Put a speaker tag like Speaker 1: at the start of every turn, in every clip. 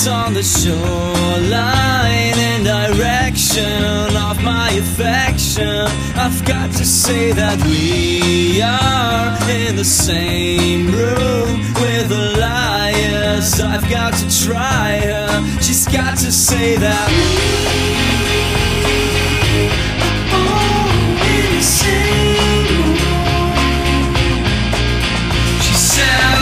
Speaker 1: Kisses on the shoreline in direction of my affection. I've got to say that we are in the same room with the liars. I've got to try her. She's got to say that oh, in the same room. She said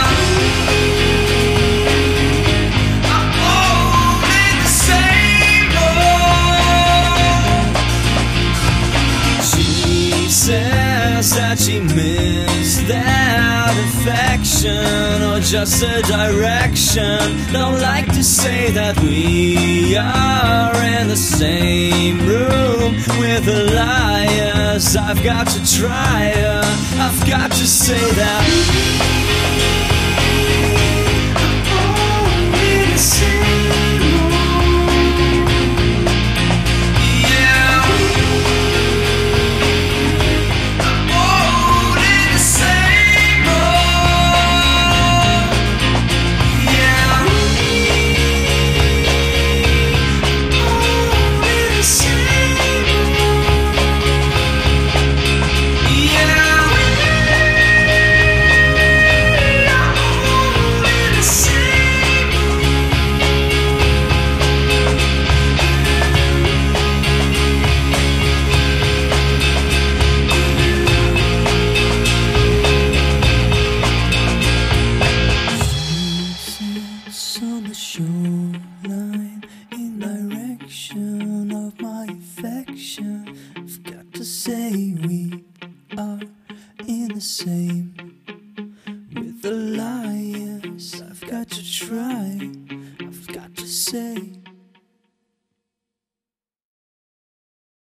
Speaker 1: that she missed that affection or just a direction. Don't like to say that we are in the same room with the liars. I've got to try her. I've got to say that oh, in the same on the shoreline in direction of my affection. I've got to say we are in the same with the light.